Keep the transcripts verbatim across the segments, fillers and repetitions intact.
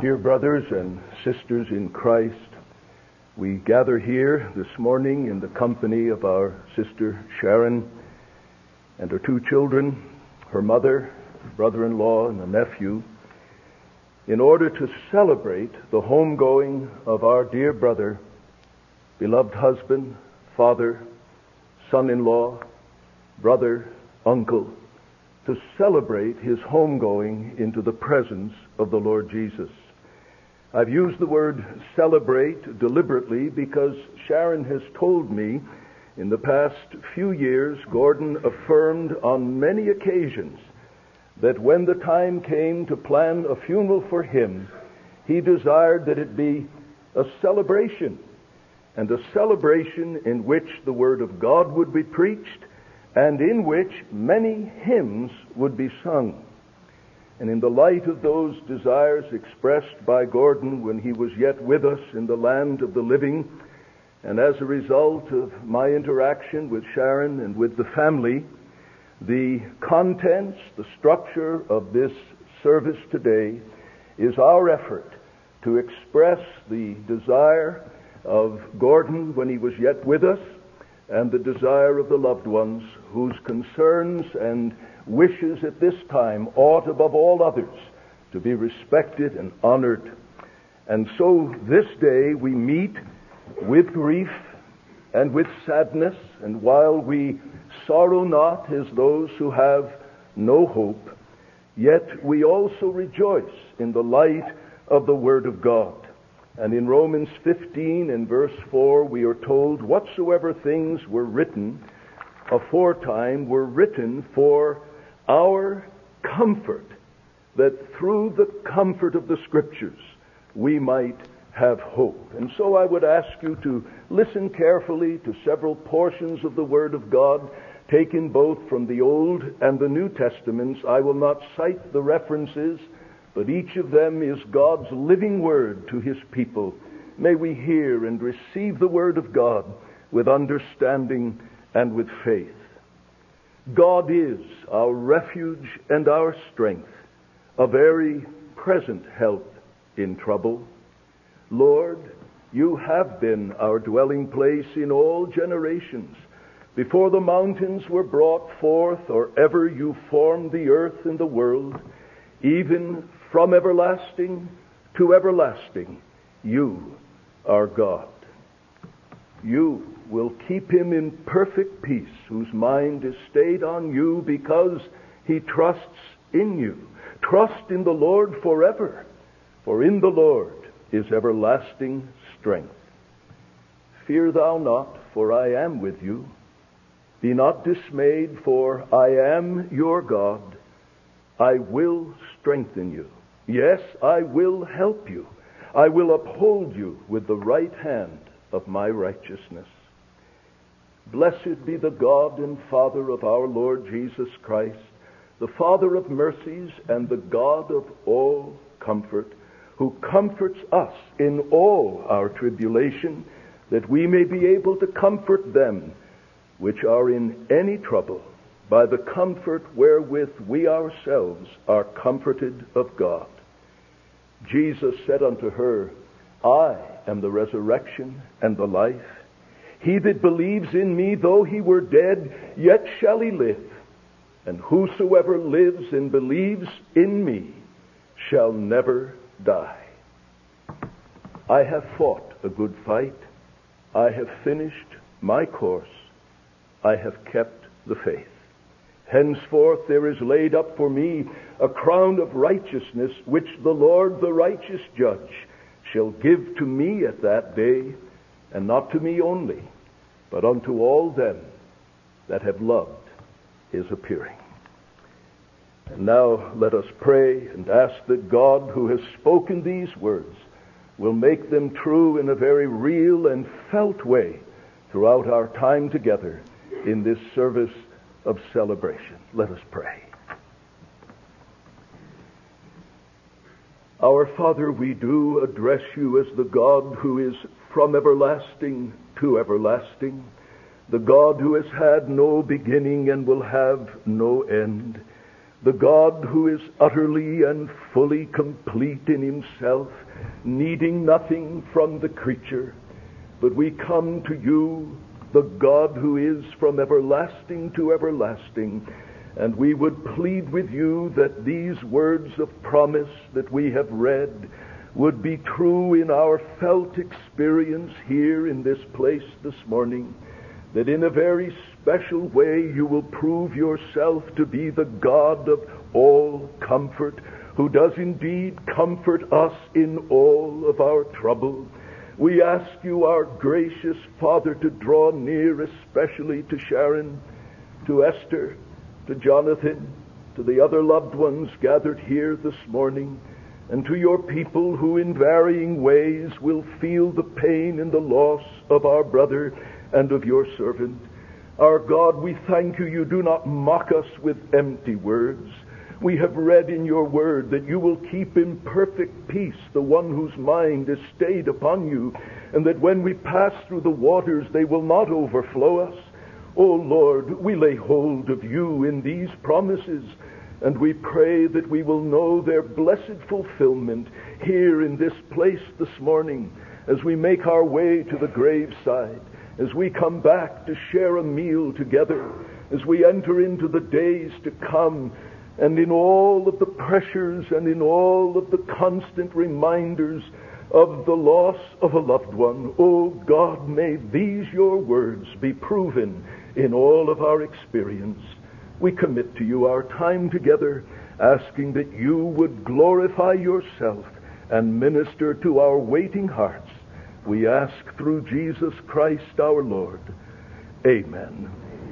Dear brothers and sisters in Christ, we gather here this morning in the company of our sister Sharon and her two children, her mother, brother-in-law, and a nephew, in order to celebrate the homegoing of our dear brother, beloved husband, father, son-in-law, brother, uncle, to celebrate his homegoing into the presence of the Lord Jesus. I've used the word celebrate deliberately because Sharon has told me in the past few years, Gordon affirmed on many occasions that when the time came to plan a funeral for him, he desired that it be a celebration, and a celebration in which the Word of God would be preached and in which many hymns would be sung. And in the light of those desires expressed by Gordon when he was yet with us in the land of the living, and as a result of my interaction with Sharon and with the family, the contents, the structure of this service today is our effort to express the desire of Gordon when he was yet with us, and the desire of the loved ones whose concerns and wishes at this time ought above all others to be respected and honored. And so this day we meet with grief and with sadness, and while we sorrow not as those who have no hope, yet we also rejoice in the light of the Word of God. And in Romans fifteen and verse four we are told, whatsoever things were written aforetime were written for our comfort, that through the comfort of the Scriptures we might have hope. And so I would ask you to listen carefully to several portions of the Word of God taken both from the Old and the New Testaments. I will not cite the references, but each of them is God's living Word to His people. May we hear and receive the Word of God with understanding and with faith. God is our refuge and our strength, a very present help in trouble. Lord, you have been our dwelling place in all generations. Before the mountains were brought forth, or ever you formed the earth and the world, even from everlasting to everlasting, you are God. You will keep him in perfect peace, whose mind is stayed on you because he trusts in you. Trust in the Lord forever, for in the Lord is everlasting strength. Fear thou not, for I am with you. Be not dismayed, for I am your God. I will strengthen you. Yes, I will help you. I will uphold you with the right hand of my righteousness. Blessed be the God and Father of our Lord Jesus Christ, the Father of mercies and the God of all comfort, who comforts us in all our tribulation, that we may be able to comfort them which are in any trouble, by the comfort wherewith we ourselves are comforted of God. Jesus said unto her, I am the resurrection and the life. He that believes in me, though he were dead, yet shall he live. And whosoever lives and believes in me shall never die. I have fought a good fight. I have finished my course. I have kept the faith. Henceforth there is laid up for me a crown of righteousness, which the Lord, the righteous judge, shall give to me at that day, and not to me only, but unto all them that have loved his appearing. And now let us pray and ask that God, who has spoken these words, will make them true in a very real and felt way throughout our time together in this service of celebration. Let us pray. Our Father, we do address you as the God who is from everlasting to everlasting, the God who has had no beginning and will have no end, the God who is utterly and fully complete in himself, needing nothing from the creature. But we come to you, the God who is from everlasting to everlasting, and we would plead with you that these words of promise that we have read would be true in our felt experience here in this place this morning, that in a very special way you will prove yourself to be the God of all comfort, who does indeed comfort us in all of our trouble. We ask you, our gracious Father, to draw near especially to Sharon, to Esther, to Jonathan, to the other loved ones gathered here this morning, and to your people who in varying ways will feel the pain and the loss of our brother and of your servant. Our God, we thank you, you do not mock us with empty words. We have read in your word that you will keep in perfect peace the one whose mind is stayed upon you, and that when we pass through the waters, they will not overflow us. O Lord, we lay hold of you in these promises, and we pray that we will know their blessed fulfillment here in this place this morning as we make our way to the graveside, as we come back to share a meal together, as we enter into the days to come, and in all of the pressures and in all of the constant reminders of the loss of a loved one. Oh God, may these your words be proven in all of our experience. We commit to you our time together, asking that you would glorify yourself and minister to our waiting hearts. We ask through Jesus Christ our Lord. Amen.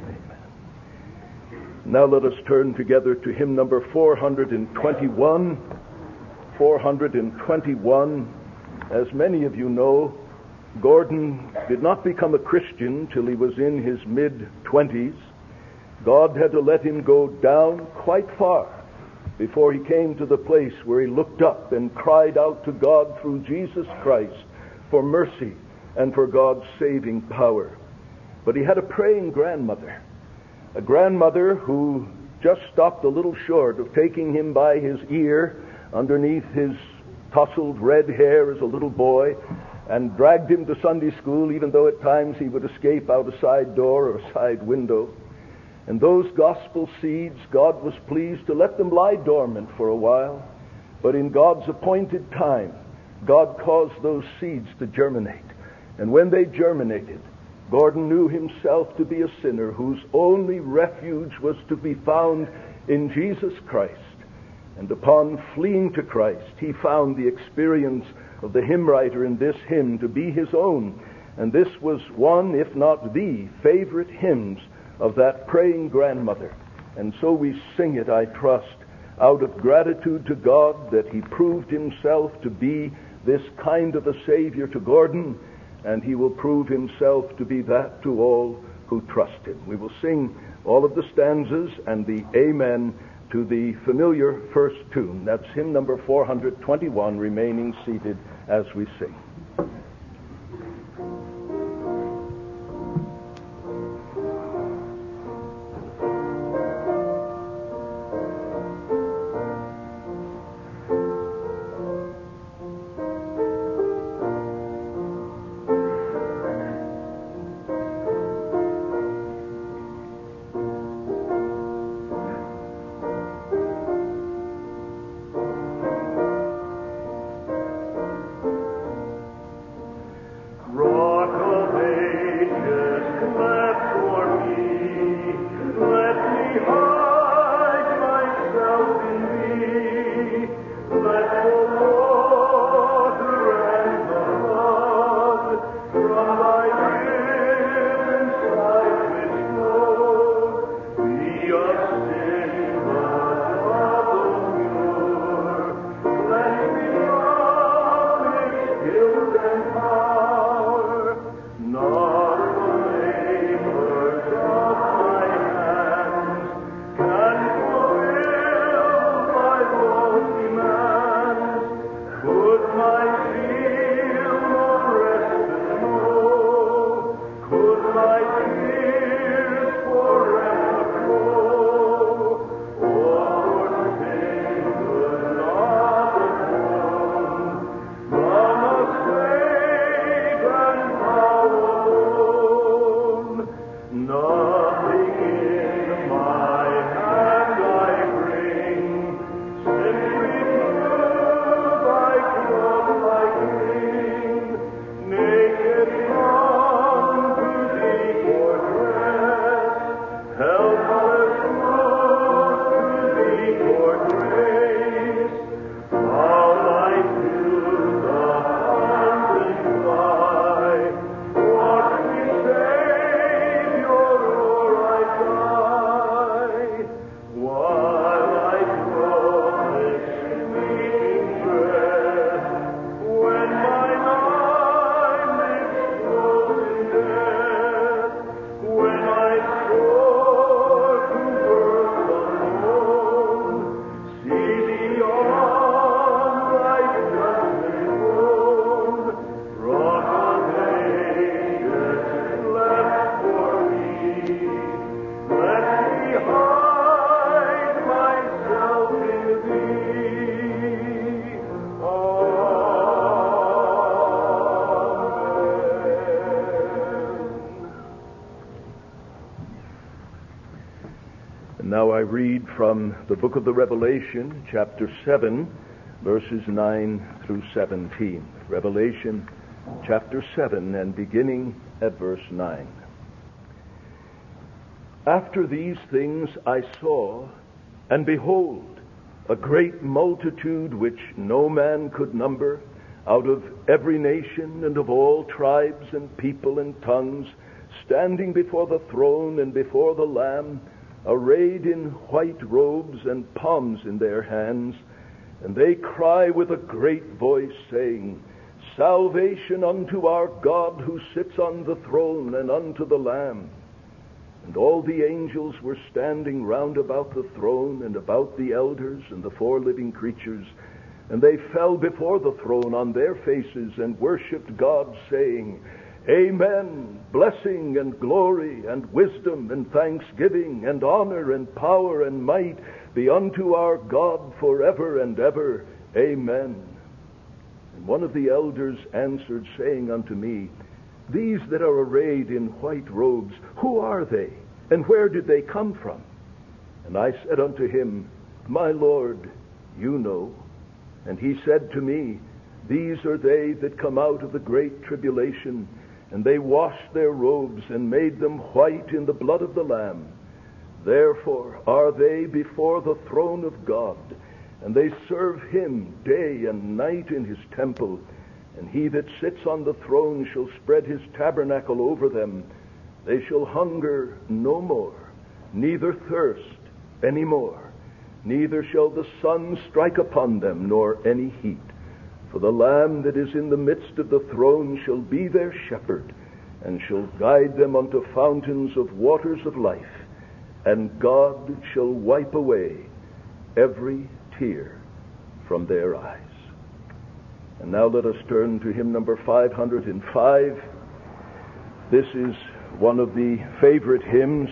Now let us turn together to hymn number four hundred twenty-one. four hundred twenty-one. As many of you know, Gordon did not become a Christian till he was in his mid-twenties. God had to let him go down quite far before he came to the place where he looked up and cried out to God through Jesus Christ for mercy and for God's saving power. But he had a praying grandmother. A grandmother who just stopped a little short of taking him by his ear underneath his tousled red hair as a little boy and dragged him to Sunday school, even though at times he would escape out a side door or a side window. And those gospel seeds, God was pleased to let them lie dormant for a while. But in God's appointed time, God caused those seeds to germinate. And when they germinated, Gordon knew himself to be a sinner whose only refuge was to be found in Jesus Christ. And upon fleeing to Christ, he found the experience of the hymn writer in this hymn to be his own. And this was one, if not the, favorite hymns of that praying grandmother. And so we sing it, I trust, out of gratitude to God that he proved himself to be this kind of a Savior to Gordon, and he will prove himself to be that to all who trust him. We will sing all of the stanzas and the amen to the familiar first tune. That's hymn number four hundred twenty-one, remaining seated as we sing. read from the book of the Revelation, chapter seven, verses nine through seventeen. Revelation chapter seven, and beginning at verse nine. After these things I saw, and behold, a great multitude which no man could number, out of every nation and of all tribes and people and tongues, standing before the throne and before the Lamb, arrayed in white robes and palms in their hands. And they cry with a great voice, saying, Salvation unto our God who sits on the throne and unto the Lamb. And all the angels were standing round about the throne and about the elders and the four living creatures. And they fell before the throne on their faces and worshipped God, saying, Amen, blessing and glory and wisdom and thanksgiving and honor and power and might be unto our God forever and ever. Amen. And one of the elders answered, saying unto me, These that are arrayed in white robes, who are they, and where did they come from? And I said unto him, My Lord, you know. And he said to me, These are they that come out of the great tribulation, and they washed their robes and made them white in the blood of the Lamb. Therefore are they before the throne of God, and they serve him day and night in his temple. And he that sits on the throne shall spread his tabernacle over them. They shall hunger no more, neither thirst any more. Neither shall the sun strike upon them, nor any heat. For the Lamb that is in the midst of the throne shall be their shepherd, and shall guide them unto fountains of waters of life. And God shall wipe away every tear from their eyes. And now let us turn to hymn number five hundred five. This is one of the favorite hymns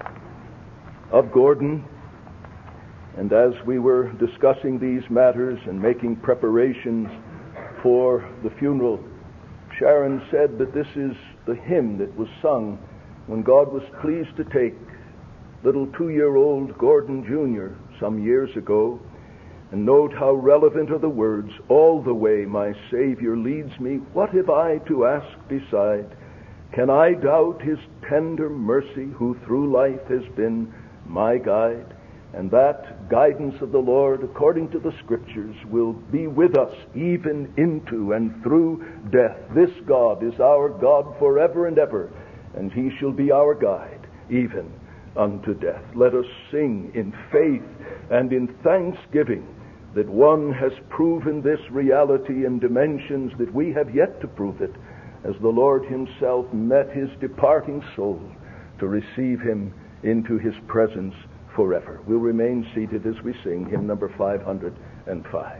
of Gordon. And as we were discussing these matters and making preparations for the funeral, Sharon said that this is the hymn that was sung when God was pleased to take little two-year-old Gordon Junior some years ago. And note how relevant are the words, All the way my Savior leads me, what have I to ask beside? Can I doubt his tender mercy, who through life has been my guide? And that guidance of the Lord, according to the Scriptures, will be with us even into and through death. This God is our God forever and ever, and he shall be our guide even unto death. Let us sing in faith and in thanksgiving that one has proven this reality in dimensions that we have yet to prove it, as the Lord himself met his departing soul to receive him into his presence forever. We'll remain seated as we sing hymn number five hundred five.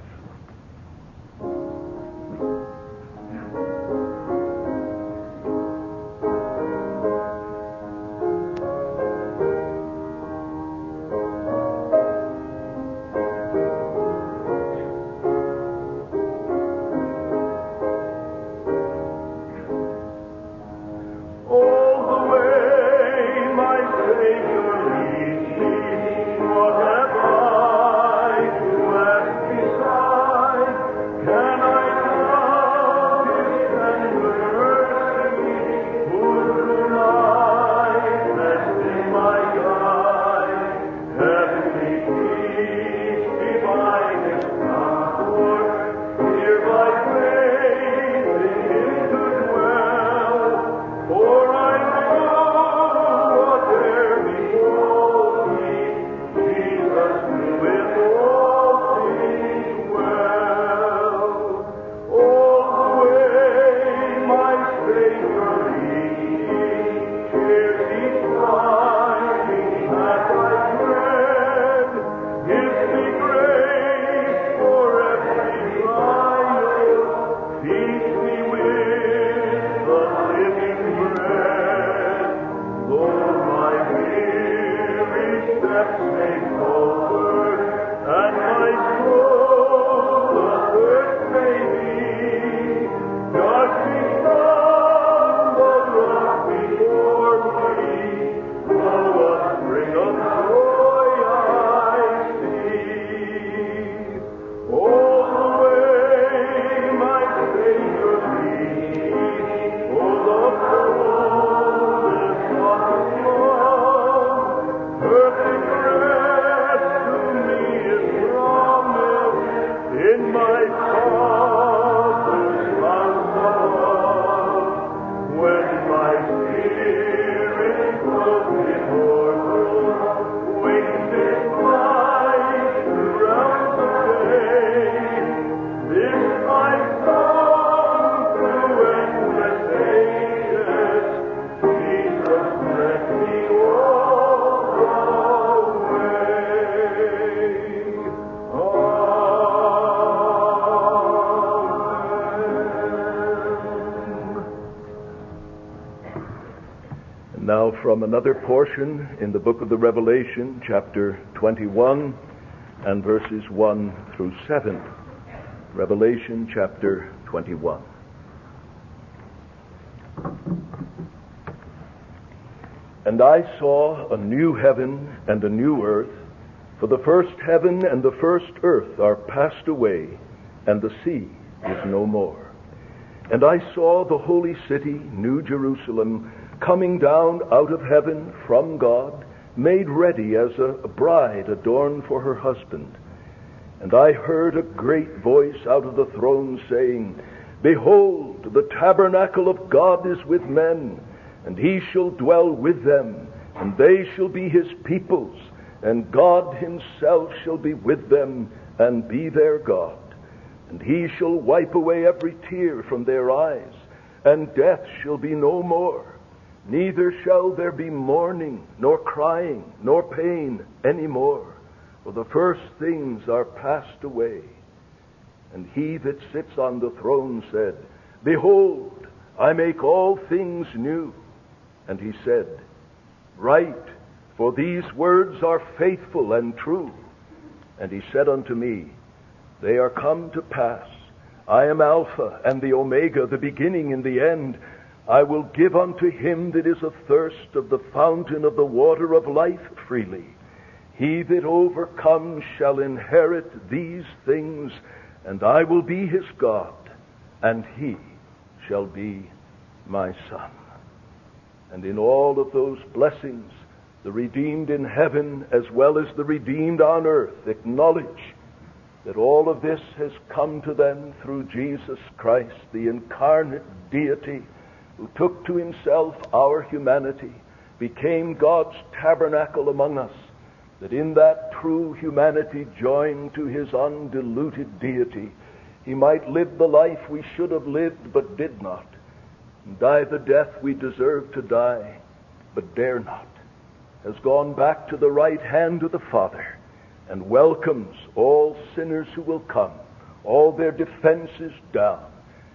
What have I to ask beside? Now from another portion in the book of the Revelation, chapter twenty-one and verses one through seven. Revelation chapter twenty-one. And I saw a new heaven and a new earth, for the first heaven and the first earth are passed away, and the sea is no more. And I saw the holy city, New Jerusalem, coming down out of heaven from God, made ready as a bride adorned for her husband. And I heard a great voice out of the throne saying, Behold, the tabernacle of God is with men, and he shall dwell with them, and they shall be his peoples, and God himself shall be with them, and be their God. And he shall wipe away every tear from their eyes, and death shall be no more. Neither shall there be mourning, nor crying, nor pain any more, for the first things are passed away. And he that sits on the throne said, Behold, I make all things new. And he said, Write, for these words are faithful and true. And he said unto me, They are come to pass. I am Alpha and the Omega, the beginning and the end. I will give unto him that is athirst of the fountain of the water of life freely. He that overcomes shall inherit these things, and I will be his God, and he shall be my son. And in all of those blessings, the redeemed in heaven as well as the redeemed on earth acknowledge that all of this has come to them through Jesus Christ, the incarnate deity, who took to himself our humanity, became God's tabernacle among us, that in that true humanity joined to his undiluted deity, he might live the life we should have lived but did not, and die the death we deserve to die but dare not, has gone back to the right hand of the Father, and welcomes all sinners who will come, all their defenses down,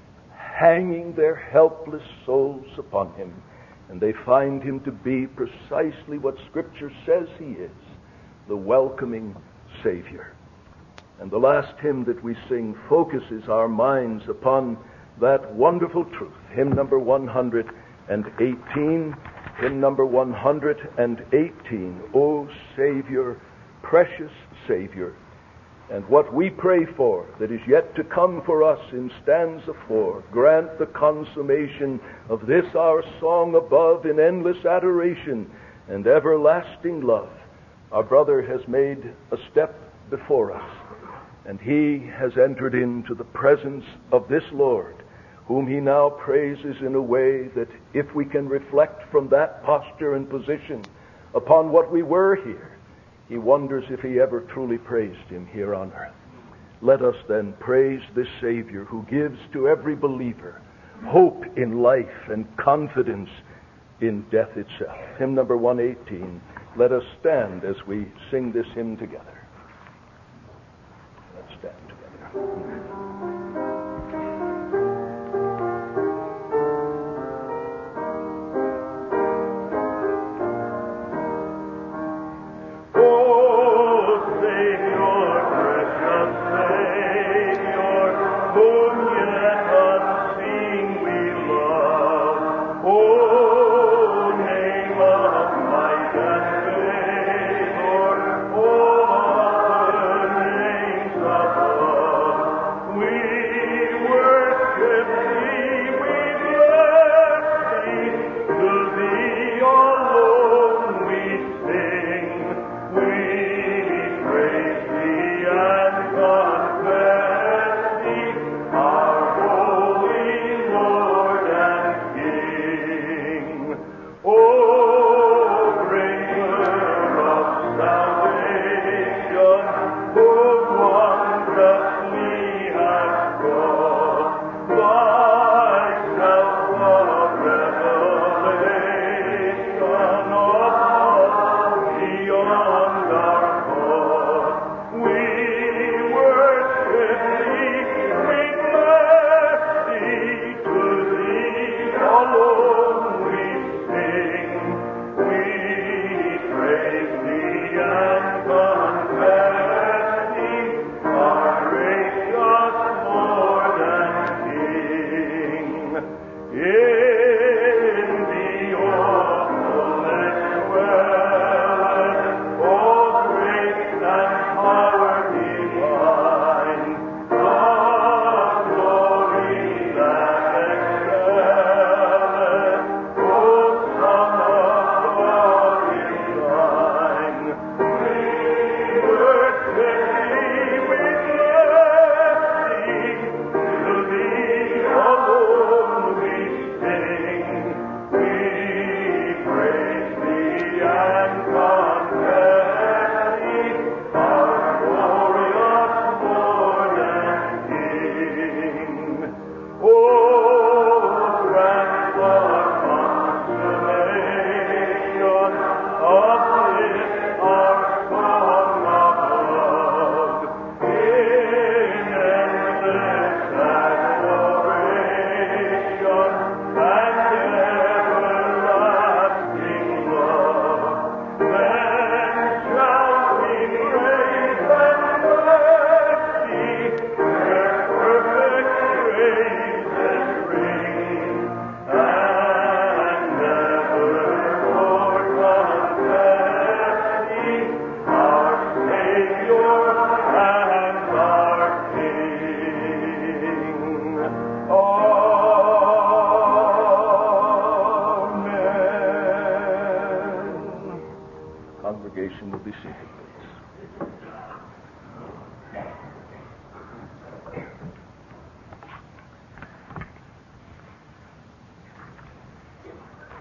hanging their helpless souls upon him, and they find him to be precisely what Scripture says he is, the welcoming Savior. And the last hymn that we sing focuses our minds upon that wonderful truth. Hymn number one hundred eighteen, hymn number one hundred eighteen, O Savior, precious Savior. And what we pray for that is yet to come for us in stanza four, grant the consummation of this our song above in endless adoration and everlasting love. Our brother has made a step before us, and he has entered into the presence of this Lord, whom he now praises in a way that if we can reflect from that posture and position upon what we were here, he wonders if he ever truly praised him here on earth. Let us then praise this Savior who gives to every believer hope in life and confidence in death itself. Hymn number one eighteen. Let us stand as we sing this hymn together. Let's stand together. Oh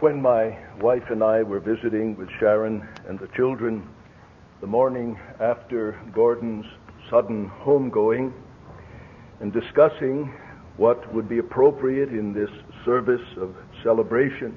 when my wife and I were visiting with Sharon and the children the morning after Gordon's sudden homegoing and discussing what would be appropriate in this service of celebration.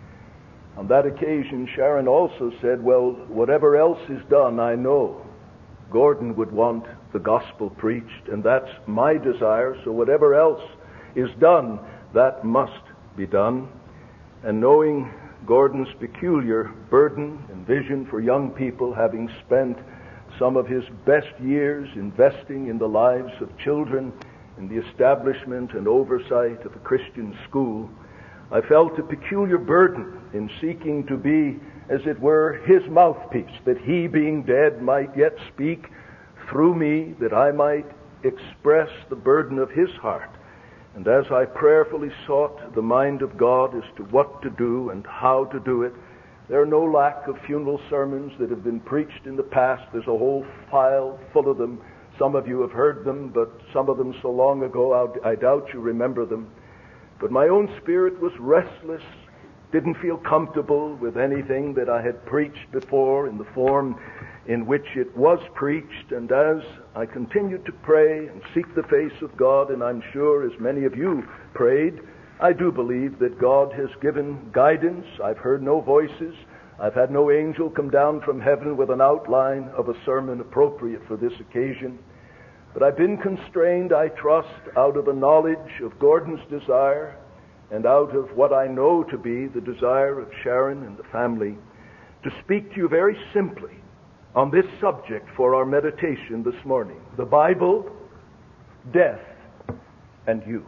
On that occasion, Sharon also said, well, whatever else is done, I know Gordon would want the gospel preached, and that's my desire, so whatever else is done, that must be done. And knowing Gordon's peculiar burden and vision for young people, having spent some of his best years investing in the lives of children in the establishment and oversight of a Christian school, I felt a peculiar burden in seeking to be, as it were, his mouthpiece, that he, being dead, might yet speak through me, that I might express the burden of his heart. And as I prayerfully sought the mind of God as to what to do and how to do it, there are no lack of funeral sermons that have been preached in the past. There's a whole file full of them. Some of you have heard them, but some of them so long ago, I doubt you remember them. But my own spirit was restless, didn't feel comfortable with anything that I had preached before in the form in which it was preached. And as I continued to pray and seek the face of God, and I'm sure as many of you prayed, I do believe that God has given guidance. I've heard no voices. I've had no angel come down from heaven with an outline of a sermon appropriate for this occasion. But I've been constrained, I trust, out of a knowledge of Gordon's desire and out of what I know to be the desire of Sharon and the family, to speak to you very simply on this subject for our meditation this morning. The Bible, death, and you.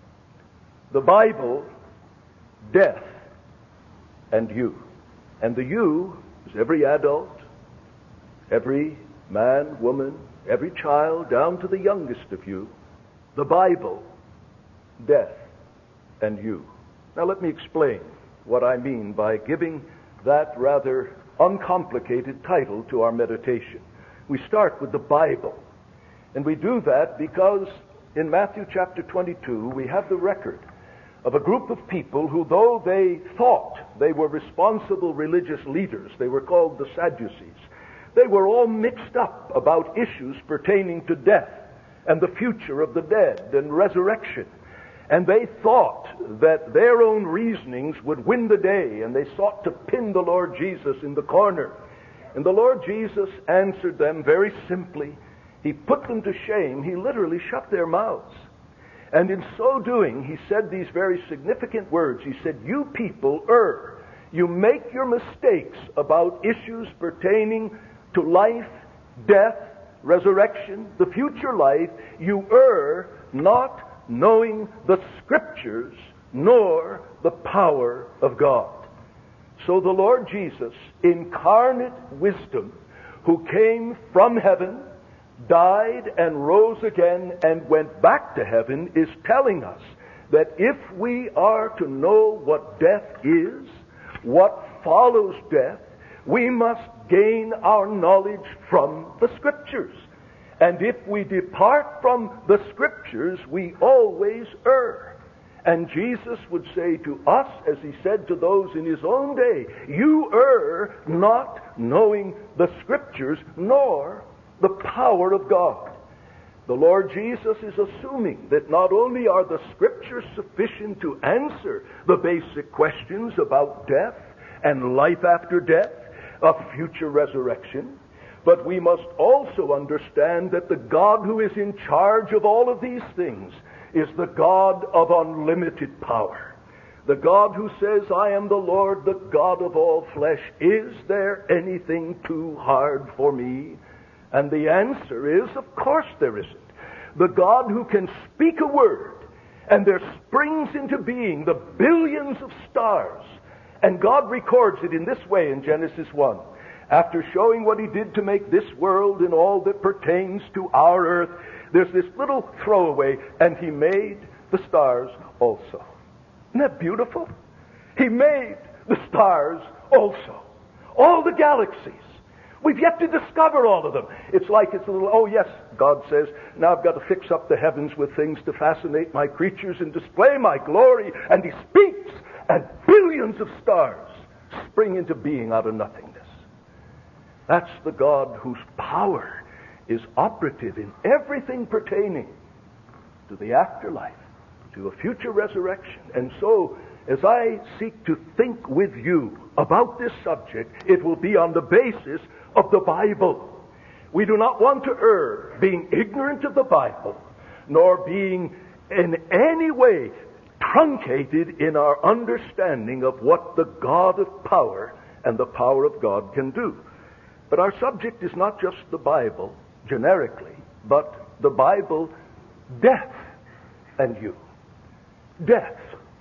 The Bible, death, and you. And the you is every adult, every man, woman, every child, down to the youngest of you. The Bible, death, and you. Now let me explain what I mean by giving that rather uncomplicated title to our meditation. We start with the Bible. And we do that because in Matthew chapter twenty-two, we have the record of a group of people who, though they thought they were responsible religious leaders, they were called the Sadducees, they were all mixed up about issues pertaining to death and the future of the dead and resurrection. And they thought that their own reasonings would win the day, and they sought to pin the Lord Jesus in the corner. And the Lord Jesus answered them very simply. He put them to shame. He literally shut their mouths. And in so doing, he said these very significant words. He said, you people err. You make your mistakes about issues pertaining to life, death, resurrection, the future life. You err not knowing the Scriptures, nor the power of God. So the Lord Jesus, incarnate wisdom, who came from heaven, died and rose again and went back to heaven, is telling us that if we are to know what death is, what follows death, we must gain our knowledge from the Scriptures. And if we depart from the Scriptures, we always err. And Jesus would say to us, as he said to those in his own day, you err not knowing the Scriptures nor the power of God. The Lord Jesus is assuming that not only are the Scriptures sufficient to answer the basic questions about death and life after death, of future resurrection, but we must also understand that the God who is in charge of all of these things is the God of unlimited power. The God who says, I am the Lord, the God of all flesh. Is there anything too hard for me? And the answer is, of course there isn't. The God who can speak a word, and there springs into being the billions of stars. And God records it in this way in Genesis one. After showing what he did to make this world and all that pertains to our earth, there's this little throwaway, and he made the stars also. Isn't that beautiful? He made the stars also. All the galaxies. We've yet to discover all of them. It's like it's a little, oh yes, God says, now I've got to fix up the heavens with things to fascinate my creatures and display my glory. And he speaks, and billions billions of stars spring into being out of nothingness. That's the God whose power is operative in everything pertaining to the afterlife, to a future resurrection. And so, as I seek to think with you about this subject, it will be on the basis of the Bible. We do not want to err, being ignorant of the Bible, nor being in any way truncated in our understanding of what the God of power and the power of God can do. But our subject is not just the Bible, generically, but the Bible, death, and you. Death.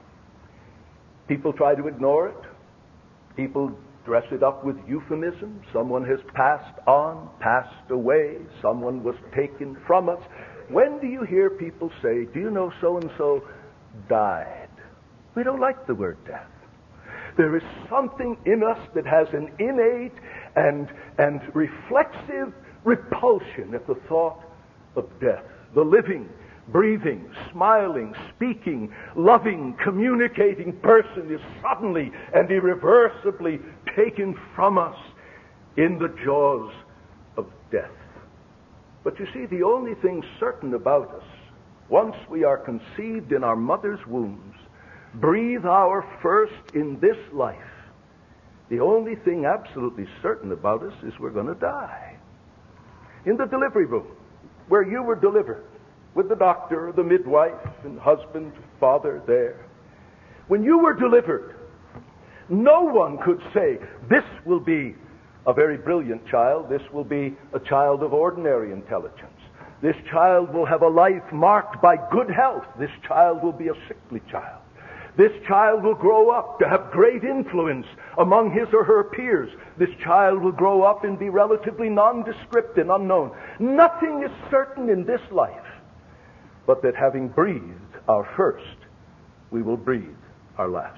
People try to ignore it. People dress it up with euphemism. Someone has passed on, passed away. Someone was taken from us. When do you hear people say, do you know so-and-so died? We don't like the word death. There is something in us that has an innate and, and reflexive repulsion at the thought of death. The living, breathing, smiling, speaking, loving, communicating person is suddenly and irreversibly taken from us in the jaws of death. But you see, the only thing certain about us, once we are conceived in our mother's wombs, breathe our first in this life, the only thing absolutely certain about us is we're going to die. In the delivery room, where you were delivered, with the doctor, the midwife, and husband, father there, when you were delivered, no one could say, this will be a very brilliant child, this will be a child of ordinary intelligence. This child will have a life marked by good health. This child will be a sickly child. This child will grow up to have great influence among his or her peers. This child will grow up and be relatively nondescript and unknown. Nothing is certain in this life, but that having breathed our first, we will breathe our last.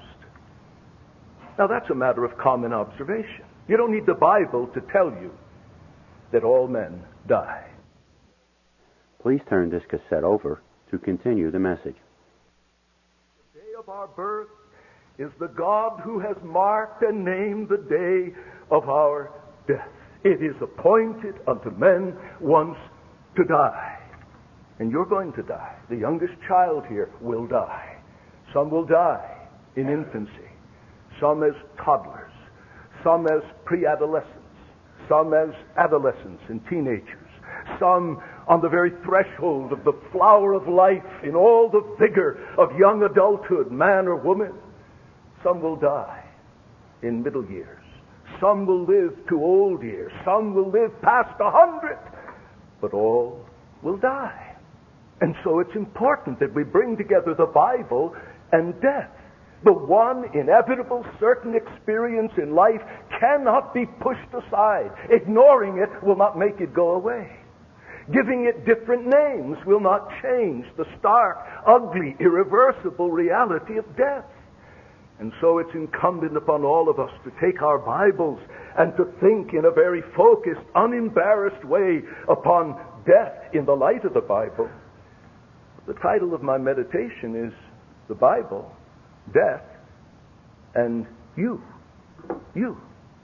Now that's a matter of common observation. You don't need the Bible to tell you that all men die. Please turn this cassette over to continue the message. The day of our birth is the God who has marked and named the day of our death. It is appointed unto men once to die. And you're going to die. The youngest child here will die. Some will die in infancy. Some as toddlers. Some as pre-adolescents. Some as adolescents and teenagers. Some on the very threshold of the flower of life in all the vigor of young adulthood, man or woman. Some will die in middle years. Some will live to old years. Some will live past a hundred. But all will die. And so it's important that we bring together the Bible and death. The one inevitable, certain experience in life cannot be pushed aside. Ignoring it will not make it go away. Giving it different names will not change the stark, ugly, irreversible reality of death. And so it's incumbent upon all of us to take our Bibles and to think in a very focused, unembarrassed way upon death in the light of the Bible. The title of my meditation is The Bible, Death, and You. You.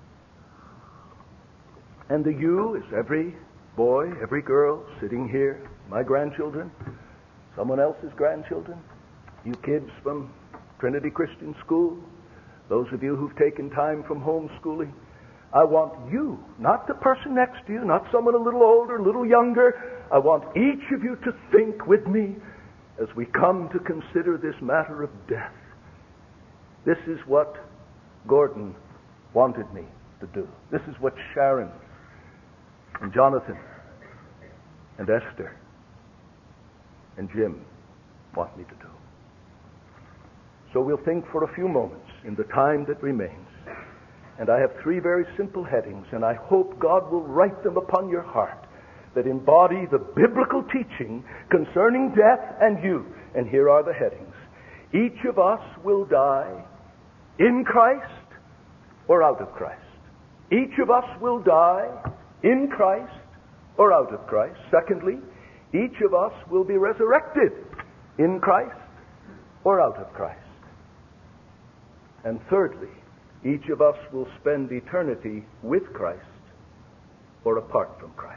And the you is every boy, every girl sitting here, my grandchildren, someone else's grandchildren, you kids from Trinity Christian School, those of you who've taken time from homeschooling. I want you, not the person next to you, not someone a little older, a little younger. I want each of you to think with me as we come to consider this matter of death. This is what Gordon wanted me to do. This is what Sharon and Jonathan and Esther and Jim want me to do. So we'll think for a few moments in the time that remains. And I have three very simple headings, and I hope God will write them upon your heart that embody the biblical teaching concerning death and you. And here are the headings. Each of us will die in Christ or out of Christ. Each of us will die in Christ or out of Christ. Secondly, each of us will be resurrected in Christ or out of Christ. And thirdly, each of us will spend eternity with Christ or apart from Christ.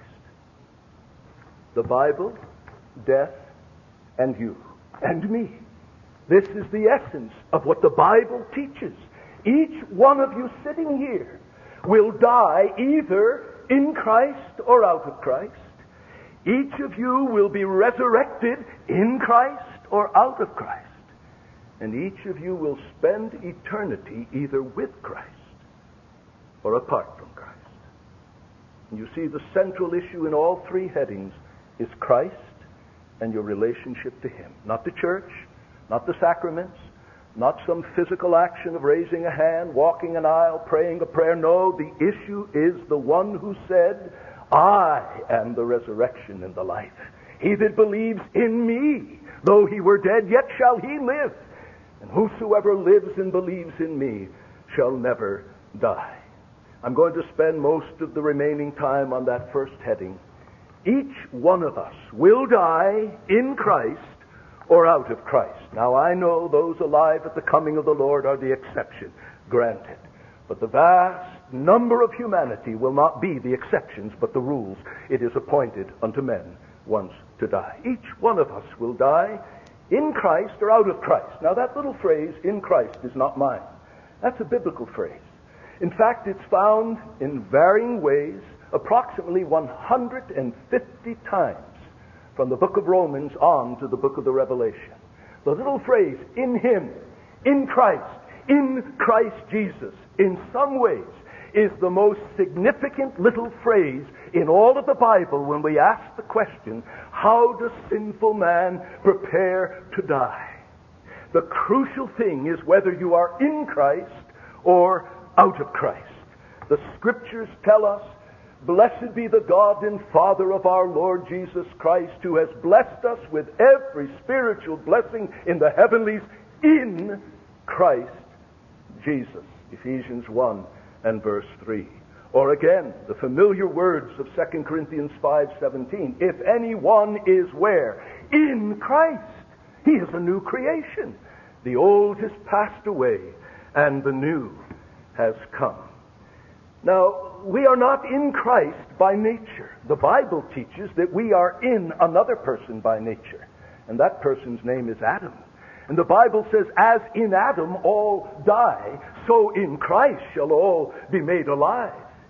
The Bible, death, and you, and me. This is the essence of what the Bible teaches. Each one of you sitting here will die either in Christ or out of Christ. Each of you will be resurrected in Christ or out of Christ. And each of you will spend eternity either with Christ or apart from Christ. And you see, the central issue in all three headings is Christ and your relationship to Him. Not the church, not the sacraments, not some physical action of raising a hand, walking an aisle, praying a prayer. No, the issue is the one who said, I am the resurrection and the life. He that believes in me, though he were dead, yet shall he live. And whosoever lives and believes in me shall never die. I'm going to spend most of the remaining time on that first heading. Each one of us will die in Christ or out of Christ. Now, I know those alive at the coming of the Lord are the exception, granted. But the vast number of humanity will not be the exceptions, but the rules. It is appointed unto men once to die. Each one of us will die in Christ or out of Christ. Now, that little phrase, in Christ, is not mine. That's a biblical phrase. In fact, it's found in varying ways approximately one hundred fifty times from the book of Romans on to the book of the Revelation. The little phrase, in Him, in Christ, in Christ Jesus, in some ways is the most significant little phrase in all of the Bible when we ask the question, how does sinful man prepare to die? The crucial thing is whether you are in Christ or out of Christ. The Scriptures tell us, blessed be the God and Father of our Lord Jesus Christ, who has blessed us with every spiritual blessing in the heavenlies in Christ Jesus. Ephesians one and verse three. Or again, the familiar words of Second Corinthians five seventeen. If anyone is where? In Christ. He is a new creation. The old has passed away and the new has come. Now, we are not in Christ by nature. The Bible teaches that we are in another person by nature. And that person's name is Adam. And the Bible says, as in Adam all die, so in Christ shall all be made alive.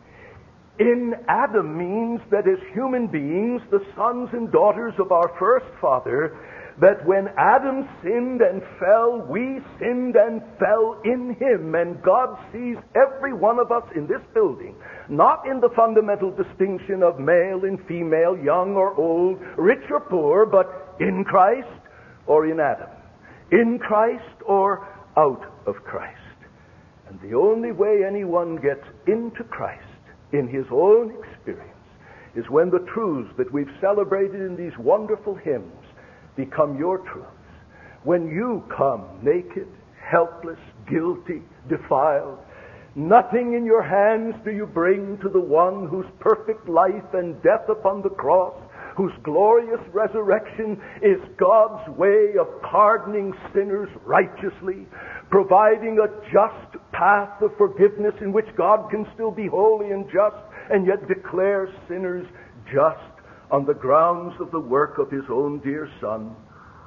In Adam means that as human beings, the sons and daughters of our first father, that when Adam sinned and fell, we sinned and fell in him. And God sees every one of us in this building, not in the fundamental distinction of male and female, young or old, rich or poor, but in Christ or in Adam. In Christ or out of Christ. And the only way anyone gets into Christ in his own experience is when the truths that we've celebrated in these wonderful hymns become your truths. When you come naked, helpless, guilty, defiled, nothing in your hands do you bring to the one whose perfect life and death upon the cross, whose glorious resurrection is God's way of pardoning sinners righteously, providing a just path of forgiveness in which God can still be holy and just and yet declare sinners just on the grounds of the work of His own dear Son.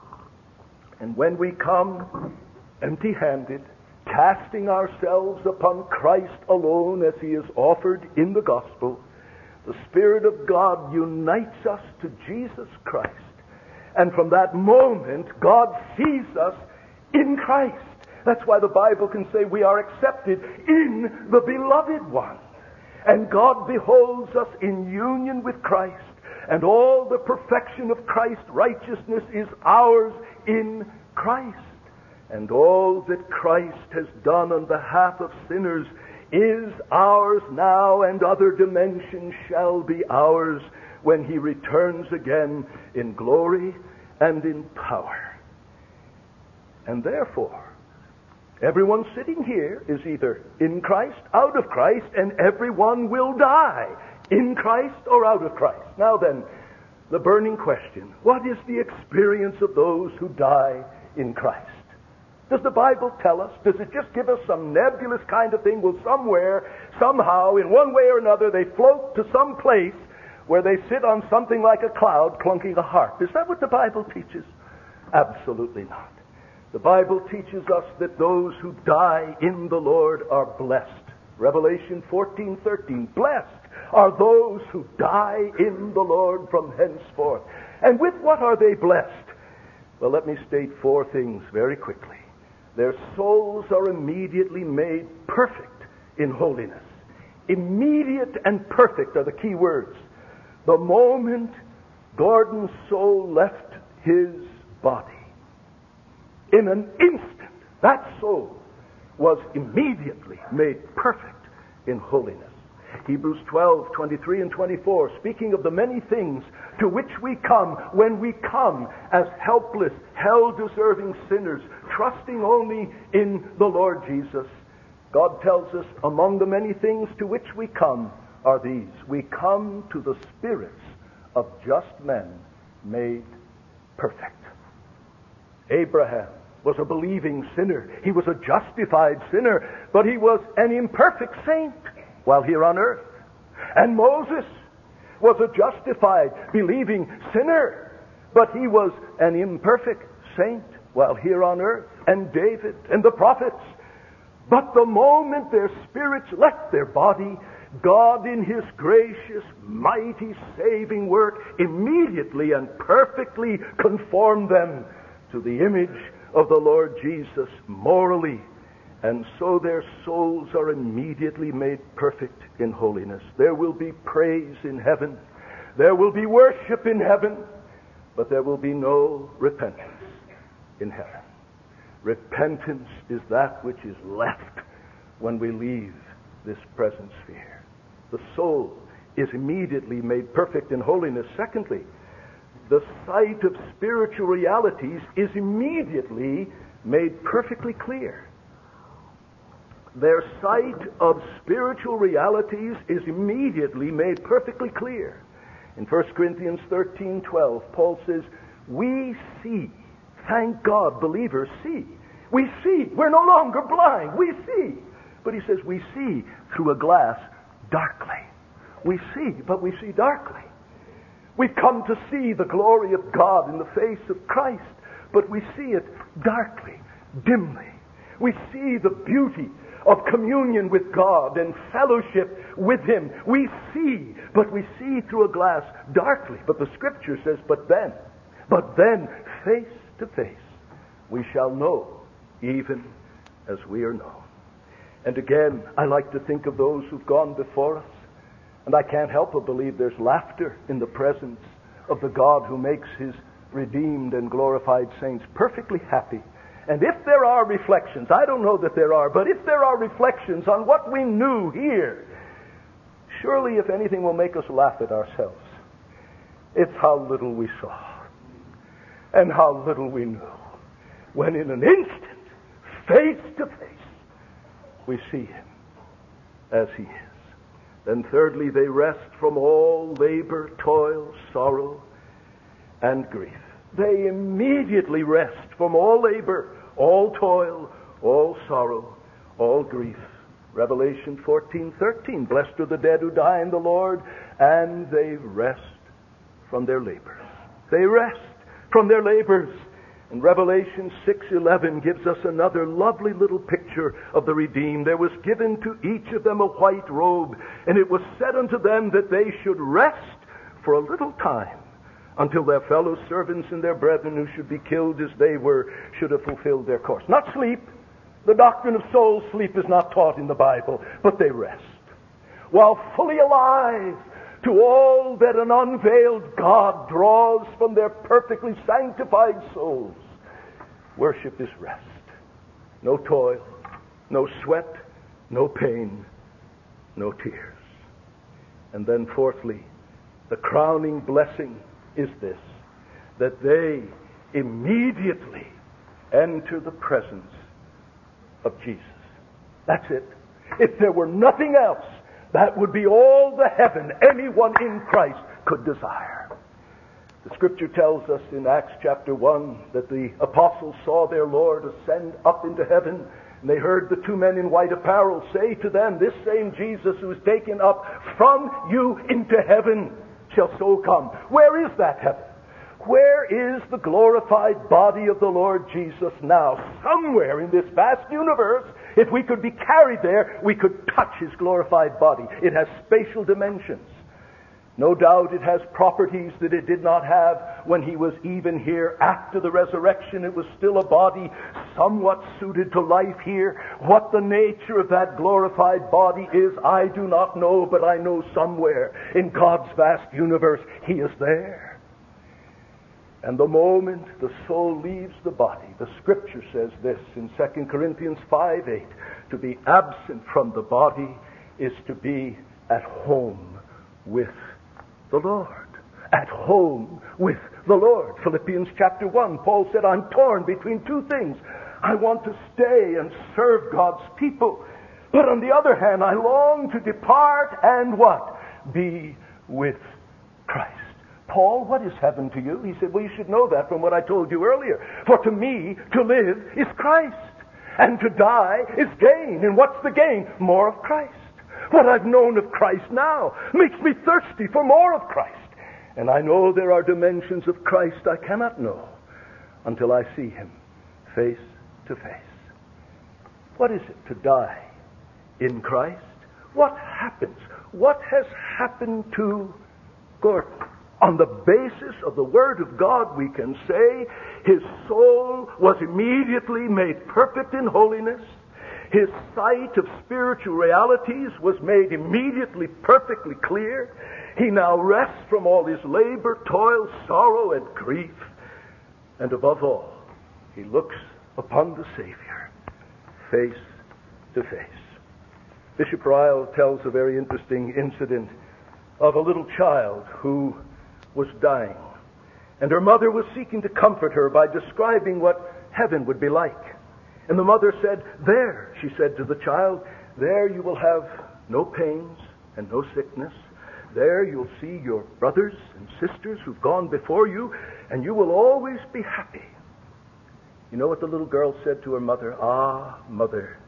And when we come empty-handed, casting ourselves upon Christ alone as He is offered in the gospel, the Spirit of God unites us to Jesus Christ. And from that moment, God sees us in Christ. That's why the Bible can say we are accepted in the Beloved One. And God beholds us in union with Christ. And all the perfection of Christ's righteousness is ours in Christ. And all that Christ has done on behalf of sinners is ours now, and other dimensions shall be ours when He returns again in glory and in power. And therefore, everyone sitting here is either in Christ, out of Christ, and everyone will die in Christ or out of Christ. Now then, the burning question, what is the experience of those who die in Christ? Does the Bible tell us? Does it just give us some nebulous kind of thing? Well, somewhere, somehow, in one way or another, they float to some place where they sit on something like a cloud clunking a harp. Is that what the Bible teaches? Absolutely not. The Bible teaches us that those who die in the Lord are blessed. Revelation fourteen thirteen. Blessed are those who die in the Lord from henceforth. And with what are they blessed? Well, let me state four things very quickly. Their souls are immediately made perfect in holiness. Immediate and perfect are the key words. The moment Gordon's soul left his body, in an instant, that soul was immediately made perfect in holiness. Hebrews twelve, twenty-three and twenty-four, speaking of the many things to which we come when we come as helpless, hell-deserving sinners, trusting only in the Lord Jesus. God tells us among the many things to which we come are these. We come to the spirits of just men made perfect. Abraham was a believing sinner. He was a justified sinner, but he was an imperfect saint while here on earth. And Moses was a justified, believing sinner, but he was an imperfect saint while here on earth. And David and the prophets. But the moment their spirits left their body, God in His gracious, mighty, saving work immediately and perfectly conformed them to the image of the Lord Jesus morally. And so their souls are immediately made perfect in holiness. There will be praise in heaven. There will be worship in heaven. But there will be no repentance in heaven. Repentance is that which is left when we leave this present sphere. The soul is immediately made perfect in holiness. Secondly, the sight of spiritual realities is immediately made perfectly clear. Their sight of spiritual realities is immediately made perfectly clear. In First Corinthians thirteen twelve, Paul says, we see. Thank God, believers see. We see. We're no longer blind. We see. But he says we see through a glass darkly. We see, but we see darkly. We've come to see the glory of God in the face of Christ, but we see it darkly, dimly. We see the beauty of communion with God and fellowship with Him. We see, but we see through a glass darkly. But the Scripture says, but then, but then, face to face, we shall know even as we are known. And again, I like to think of those who've gone before us. And I can't help but believe there's laughter in the presence of the God who makes His redeemed and glorified saints perfectly happy. And if there are reflections, I don't know that there are, but if there are reflections on what we knew here, surely if anything will make us laugh at ourselves, it's how little we saw and how little we knew. When in an instant, face to face, we see Him as He is. Then thirdly, they rest from all labor, toil, sorrow, and grief. They immediately rest from all labor, all toil, all sorrow, all grief. Revelation fourteen thirteen, blessed are the dead who die in the Lord, and they rest from their labors. They rest from their labors. And Revelation six eleven gives us another lovely little picture of the redeemed. There was given to each of them a white robe, and it was said unto them that they should rest for a little time until their fellow servants and their brethren who should be killed as they were should have fulfilled their course. Not sleep. The doctrine of soul sleep is not taught in the Bible, but they rest. While fully alive to all that an unveiled God draws from their perfectly sanctified souls. Worship is rest. No toil, no sweat, no pain, no tears. And then fourthly, the crowning blessing is this, that they immediately enter the presence of Jesus. That's it. If there were nothing else, that would be all the heaven anyone in Christ could desire. The Scripture tells us in Acts chapter one that the apostles saw their Lord ascend up into heaven, and they heard the two men in white apparel say to them, "This same Jesus who is taken up from you into heaven shall so come." Where is that heaven? Where is the glorified body of the Lord Jesus now? Somewhere in this vast universe, if we could be carried there, we could touch His glorified body. It has spatial dimensions. No doubt it has properties that it did not have when He was even here. After the resurrection, it was still a body somewhat suited to life here. What the nature of that glorified body is, I do not know, but I know somewhere in God's vast universe, He is there. And the moment the soul leaves the body, the Scripture says this in Second Corinthians five eight, to be absent from the body is to be at home with the Lord. At home with the Lord. Philippians chapter one, Paul said, I'm torn between two things. I want to stay and serve God's people, but on the other hand, I long to depart and what? Be with Christ. Paul, what is heaven to you? He said, well, you should know that from what I told you earlier. For to me, to live is Christ, and to die is gain. And what's the gain? More of Christ. What I've known of Christ now makes me thirsty for more of Christ. And I know there are dimensions of Christ I cannot know until I see Him face to face. What is it to die in Christ? What happens? What has happened to Gordon? On the basis of the Word of God, we can say his soul was immediately made perfect in holiness. His sight of spiritual realities was made immediately perfectly clear. He now rests from all his labor, toil, sorrow, and grief. And above all, he looks upon the Savior face to face. Bishop Ryle tells a very interesting incident of a little child who was dying. And her mother was seeking to comfort her by describing what heaven would be like. And the mother said, there, she said to the child, there you will have no pains and no sickness. There you'll see your brothers and sisters who've gone before you, and you will always be happy. You know what the little girl said to her mother? Ah, mother,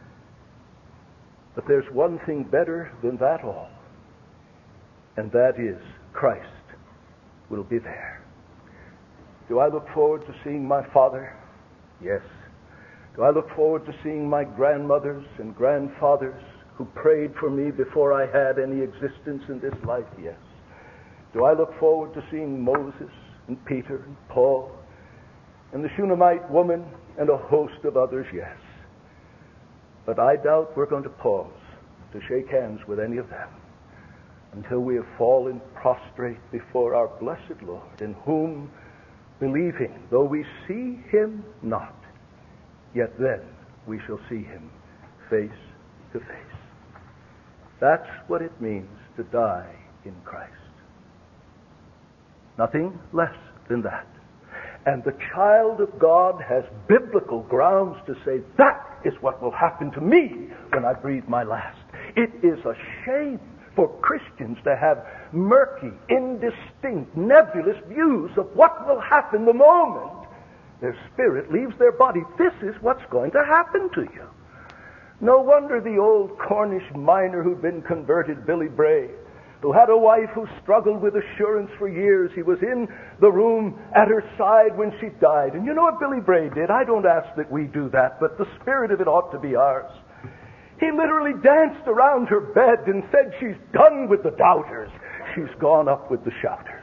but there's one thing better than that all, and that is Christ will be there. Do I look forward to seeing my father? Yes. Do I look forward to seeing my grandmothers and grandfathers who prayed for me before I had any existence in this life? Yes. Do I look forward to seeing Moses and Peter and Paul and the Shunammite woman and a host of others? Yes. But I doubt we're going to pause to shake hands with any of them until we have fallen prostrate before our blessed Lord, in whom, believing, though we see Him not, yet then we shall see Him face to face. That's what it means to die in Christ. Nothing less than that. And the child of God has biblical grounds to say, that is what will happen to me when I breathe my last. It is a shame for Christians to have murky, indistinct, nebulous views of what will happen the moment their spirit leaves their body. This is what's going to happen to you. No wonder the old Cornish miner who'd been converted, Billy Bray, who had a wife who struggled with assurance for years, he was in the room at her side when she died. And you know what Billy Bray did? I don't ask that we do that, but the spirit of it ought to be ours. He literally danced around her bed and said, she's done with the doubters. She's gone up with the shouters.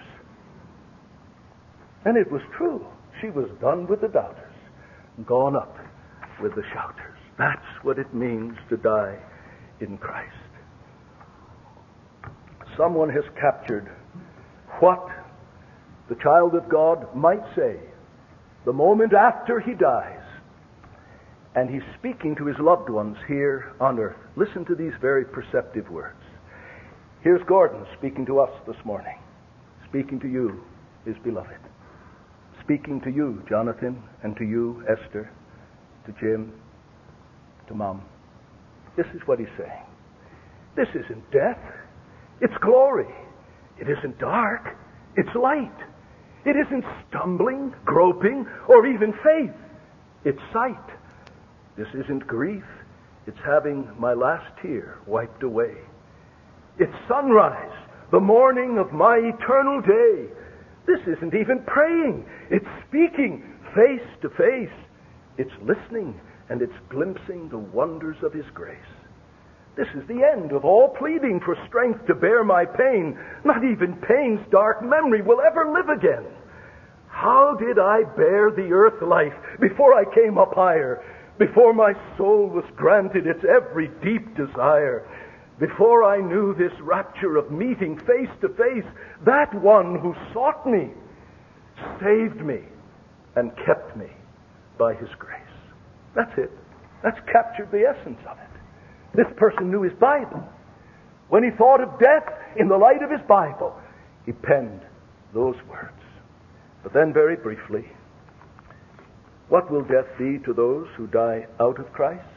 And it was true. She was done with the doubters, gone up with the shouters. That's what it means to die in Christ. Someone has captured what the child of God might say the moment after he dies. And he's speaking to his loved ones here on earth. Listen to these very perceptive words. Here's Gordon speaking to us this morning. Speaking to you, his beloved. Speaking to you, Jonathan, and to you, Esther, to Jim, to Mom. This is what he's saying. This isn't death. It's glory. It isn't dark. It's light. It isn't stumbling, groping, or even faith. It's sight. This isn't grief. It's having my last tear wiped away. It's sunrise, the morning of my eternal day. This isn't even praying. It's speaking face to face. It's listening, and it's glimpsing the wonders of His grace. This is the end of all pleading for strength to bear my pain. Not even pain's dark memory will ever live again. How did I bear the earth life before I came up higher? Before my soul was granted its every deep desire? Before I knew this rapture of meeting face to face that one who sought me, saved me, and kept me by His grace? That's it. That's captured the essence of it. This person knew his Bible. When he thought of death in the light of his Bible, he penned those words. But then, very briefly, what will death be to those who die out of Christ?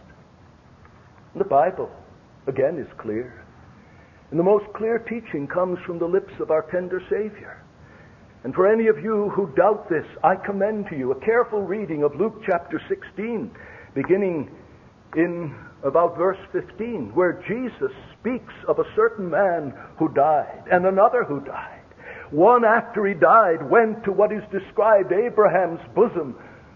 The Bible, again, is clear. And the most clear teaching comes from the lips of our tender Savior. And for any of you who doubt this, I commend to you a careful reading of Luke chapter sixteen, beginning in about verse fifteen, where Jesus speaks of a certain man who died and another who died. One, after he died, went to what is described Abraham's bosom,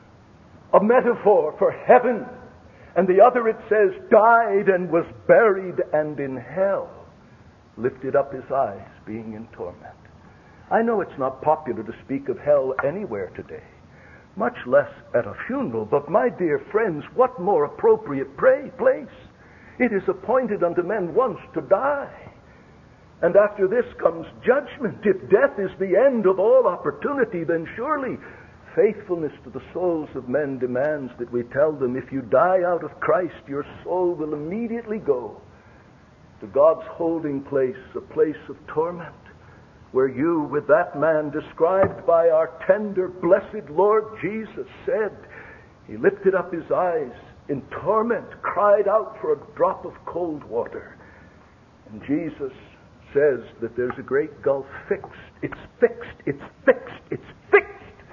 a metaphor for heaven. And the other, it says, died and was buried, and in hell lifted up his eyes, being in torment. I know it's not popular to speak of hell anywhere today, much less at a funeral, but my dear friends, what more appropriate pray, place? It is appointed unto men once to die. And after this comes judgment. If death is the end of all opportunity, then surely faithfulness to the souls of men demands that we tell them, if you die out of Christ, your soul will immediately go to God's holding place, a place of torment, where you, with that man described by our tender, blessed Lord Jesus, said, he lifted up his eyes in torment, cried out for a drop of cold water. And Jesus says that there's a great gulf fixed. It's fixed. It's fixed. It's fixed.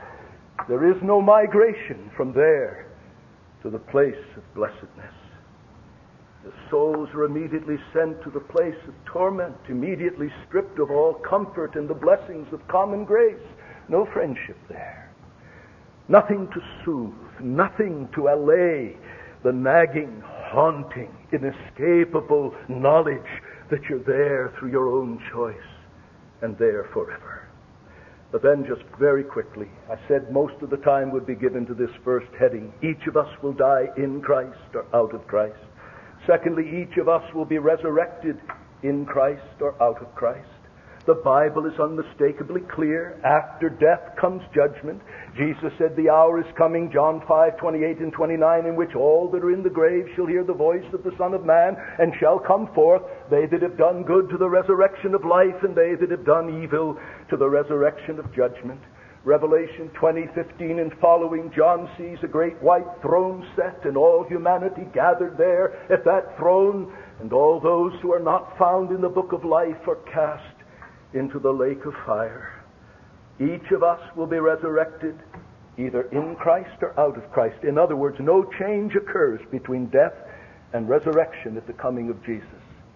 There is no migration from there to the place of blessedness. The souls are immediately sent to the place of torment, immediately stripped of all comfort and the blessings of common grace. No friendship there. Nothing to soothe, nothing to allay the nagging, haunting, inescapable knowledge that you're there through your own choice and there forever. But then, just very quickly, I said most of the time would be given to this first heading. Each of us will die in Christ or out of Christ. Secondly, each of us will be resurrected in Christ or out of Christ. The Bible is unmistakably clear. After death comes judgment. Jesus said, the hour is coming, John five, twenty-eight and twenty-nine, in which all that are in the grave shall hear the voice of the Son of Man, and shall come forth, they that have done good to the resurrection of life, and they that have done evil to the resurrection of judgment. Revelation twenty, fifteen and following, John sees a great white throne set, and all humanity gathered there at that throne, and all those who are not found in the book of life are cast into the lake of fire. Each of us will be resurrected either in Christ or out of Christ. In other words, no change occurs between death and resurrection at the coming of Jesus.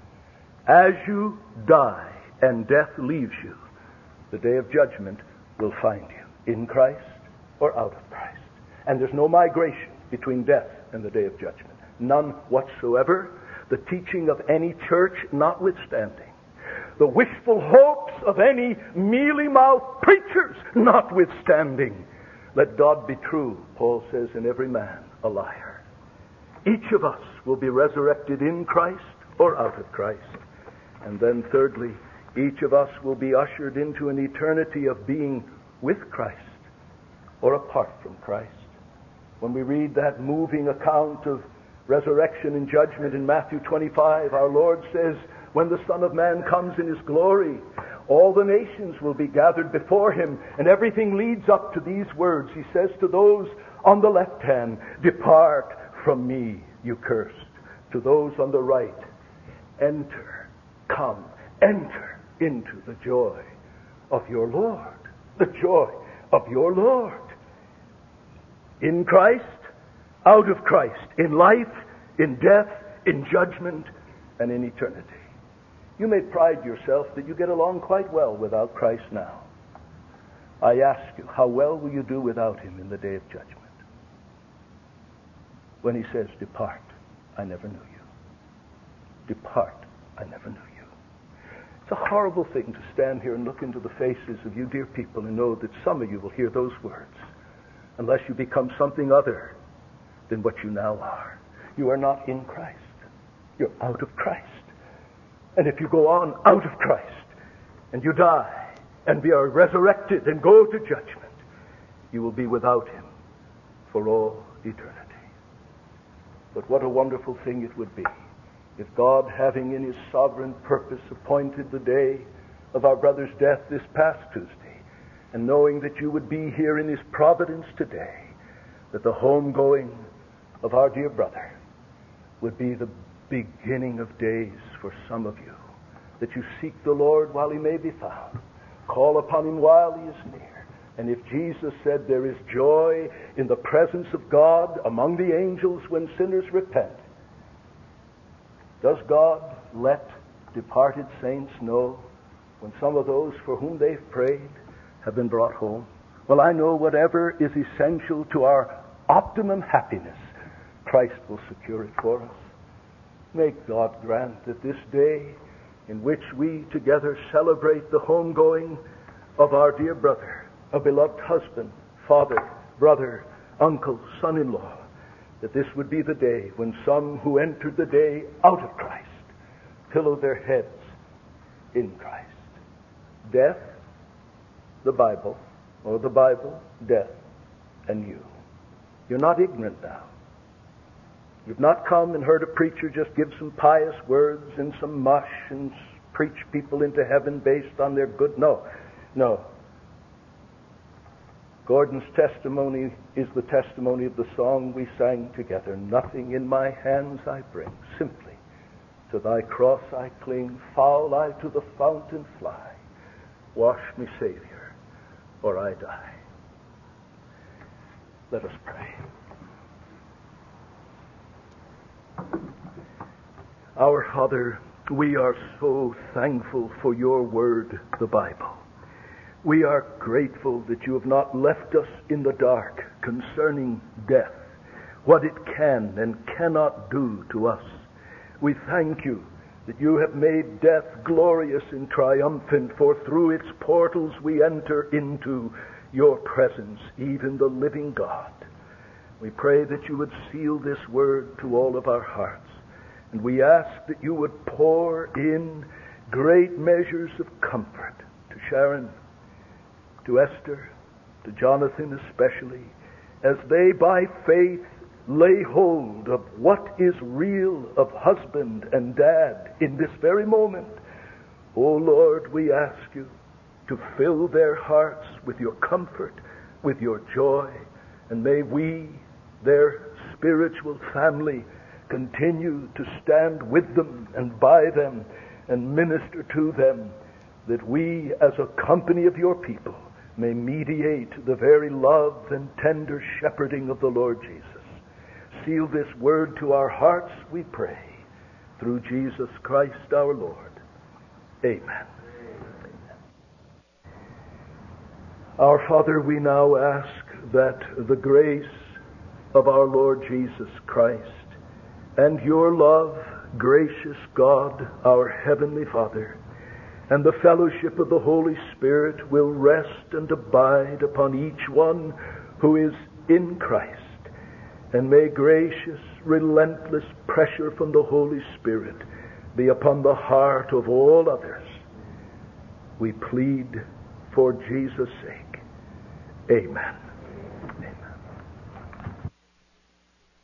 As you die and death leaves you, the day of judgment will find you in Christ or out of Christ. And there's no migration between death and the day of judgment. None whatsoever. The teaching of any church notwithstanding. The wishful hopes of any mealy-mouthed preachers notwithstanding. Let God be true, Paul says, and every man a liar. Each of us will be resurrected in Christ or out of Christ. And then thirdly, each of us will be ushered into an eternity of being with Christ or apart from Christ. When we read that moving account of resurrection and judgment in Matthew twenty-five, our Lord says, when the Son of Man comes in His glory, all the nations will be gathered before Him, and everything leads up to these words. He says to those on the left hand, depart from me, you cursed. To those on the right, enter, come, enter into the joy of your Lord. The joy of your Lord. In Christ, out of Christ, in life, in death, in judgment, and in eternity. You may pride yourself that you get along quite well without Christ now. I ask you, how well will you do without Him in the day of judgment? When He says, depart, I never knew you. Depart, I never knew you. It's a horrible thing to stand here and look into the faces of you dear people and know that some of you will hear those words unless you become something other than what you now are. You are not in Christ. You're out of Christ. And if you go on out of Christ and you die and we are resurrected and go to judgment, you will be without Him for all eternity. But what a wonderful thing it would be if God, having in His sovereign purpose appointed the day of our brother's death this past Tuesday, and knowing that you would be here in His providence today, that the homegoing of our dear brother would be the beginning of days for some of you, that you seek the Lord while He may be found, call upon Him while He is near. And if Jesus said there is joy in the presence of God among the angels when sinners repent, does God let departed saints know when some of those for whom they've prayed have been brought home? Well, I know whatever is essential to our optimum happiness, Christ will secure it for us. May God grant that this day in which we together celebrate the homegoing of our dear brother, a beloved husband, father, brother, uncle, son-in-law, that this would be the day when some who entered the day out of Christ pillow their heads in Christ. Death, the Bible, or the Bible, death, and you. You're not ignorant now. You've not come and heard a preacher just give some pious words and some mush and preach people into heaven based on their good. No, no. Gordon's testimony is the testimony of the song we sang together. Nothing in my hands I bring, simply to thy cross I cling, foul I to the fountain fly. Wash me, Savior, or I die. Let us pray. Our Father, we are so thankful for your word, the Bible. We are grateful that you have not left us in the dark concerning death, what it can and cannot do to us. We thank you that you have made death glorious and triumphant, for through its portals we enter into your presence, even the living God. We pray that you would seal this word to all of our hearts, and we ask that you would pour in great measures of comfort to Sharon, to Esther, to Jonathan especially, as they by faith lay hold of what is real of husband and dad in this very moment. Oh Lord, we ask you to fill their hearts with your comfort, with your joy, and may we, their spiritual family, continue to stand with them and by them and minister to them, that we as a company of your people may mediate the very love and tender shepherding of the Lord Jesus. Seal this word to our hearts, we pray, through Jesus Christ our Lord. Amen. Amen. Our Father, we now ask that the grace of our Lord Jesus Christ and your love, gracious God, our Heavenly Father, and the fellowship of the Holy Spirit will rest and abide upon each one who is in Christ. And may gracious, relentless pressure from the Holy Spirit be upon the heart of all others. We plead for Jesus' sake. Amen.